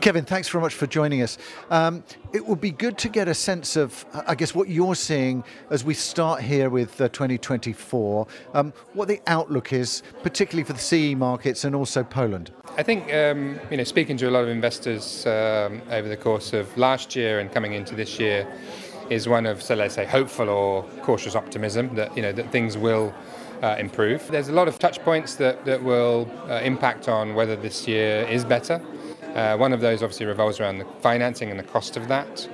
Kevin, thanks very much for joining us. It would be good to get a sense of, I guess, what you're seeing as we start here with 2024, what the outlook is, particularly for the CE markets and also Poland. I think, speaking to a lot of investors over the course of last year and coming into this year is one of, so let's say, hopeful or cautious optimism that, that things will improve. There's a lot of touch points that will impact on whether this year is better. One of those obviously revolves around the financing and the cost of that.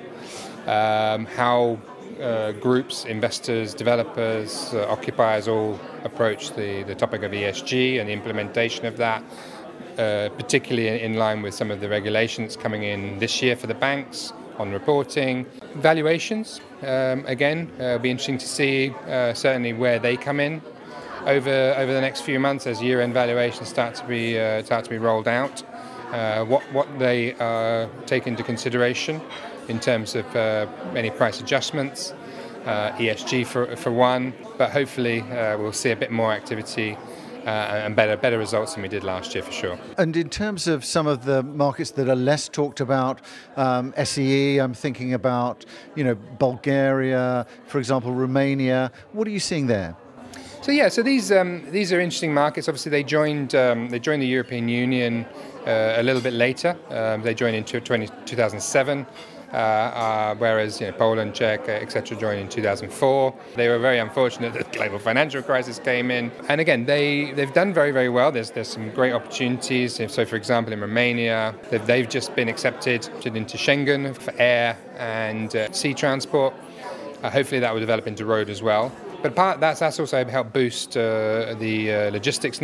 How groups, investors, developers, occupiers all approach the topic of ESG and the implementation of that, particularly in line with some of the regulations coming in this year for the banks on reporting. Valuations, again, it'll be interesting to see certainly where they come in over the next few months as year-end valuations start to be rolled out. What they take into consideration in terms of any price adjustments, ESG for one, but hopefully we'll see a bit more activity and better results than we did last year for sure. And in terms of some of the markets that are less talked about, SEE, I'm thinking about Bulgaria, for example, Romania. What are you seeing there? So these are interesting markets. Obviously, they joined the European Union a little bit later. They joined in 2007. Whereas Poland, Czech, etc. joined in 2004. They were very unfortunate that the global financial crisis came in. And again, they've done very, very well. There's some great opportunities. So, for example, in Romania, they've just been accepted into Schengen for air and sea transport. Hopefully that will develop into road as well. But that's also helped boost the logistics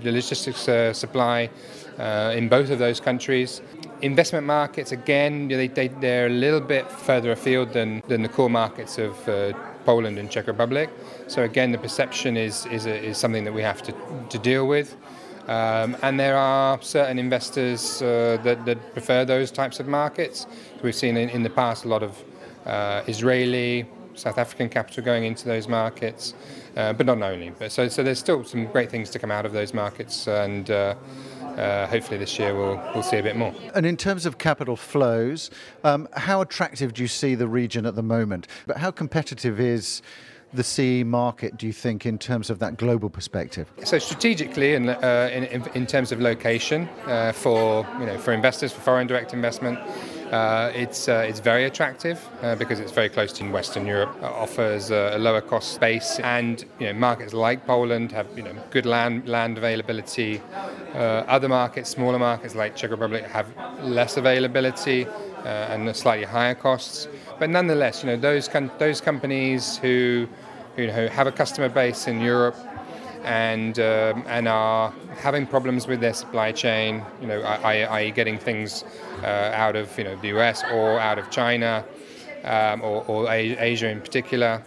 supply in both of those countries. Investment markets, again, they're a little bit further afield than the core markets of Poland and Czech Republic. So again, the perception is something that we have to deal with. And there are certain investors that prefer those types of markets. We've seen in the past a lot of Israeli, South African capital going into those markets, but not only. So there's still some great things to come out of those markets, and hopefully this year we'll see a bit more. And in terms of capital flows, how attractive do you see the region at the moment? But how competitive is the CE market, do you think, in terms of that global perspective? So strategically, and in terms of location for investors, for foreign direct investment, it's very attractive because it's very close to Western Europe, offers a lower cost base, and markets like Poland have good land availability. Other markets, smaller markets like Czech Republic, have less availability and slightly higher costs. But nonetheless, those companies who have a customer base in Europe and are having problems with their supply chain, i.e. getting things out of the US or out of China or Asia in particular,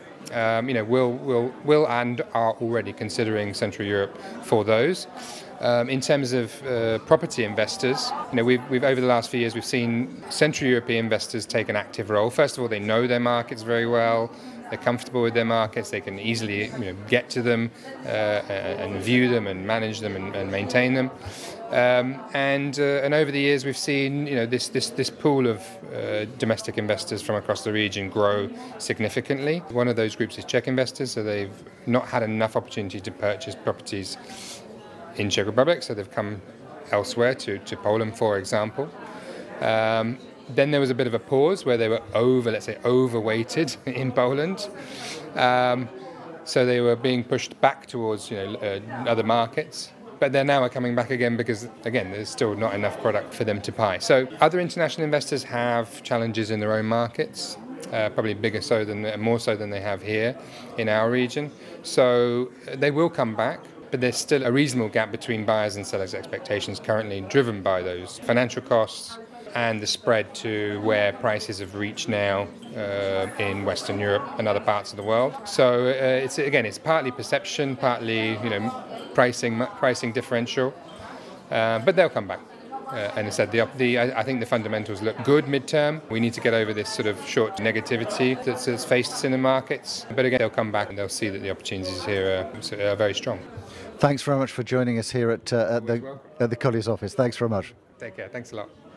will and are already considering Central Europe for those. In terms of property investors, we've over the last few years we've seen Central European investors take an active role. First of all, they know their markets very well. They're comfortable with their markets. They can easily get to them and view them and manage them and maintain them. And over the years we've seen this pool of domestic investors from across the region grow significantly. One of those groups is Czech investors, so they've not had enough opportunity to purchase properties in Czech Republic, so they've come elsewhere to Poland, for example. Then there was a bit of a pause where they were overweighted in Poland. So they were being pushed back towards other markets. But they now are coming back again because, again, there's still not enough product for them to buy. So other international investors have challenges in their own markets, probably more so than they have here in our region. So they will come back. But there's still a reasonable gap between buyers and sellers' expectations currently, driven by those financial costs and the spread to where prices have reached now in Western Europe and other parts of the world. So it's partly perception, partly pricing differential, but they'll come back. And I said, I think the fundamentals look good midterm. We need to get over this sort of short negativity that's faced us in the markets. But again, they'll come back and they'll see that the opportunities here are very strong. Thanks very much for joining us here at the Colliers office. Thanks very much. Take care. Thanks a lot.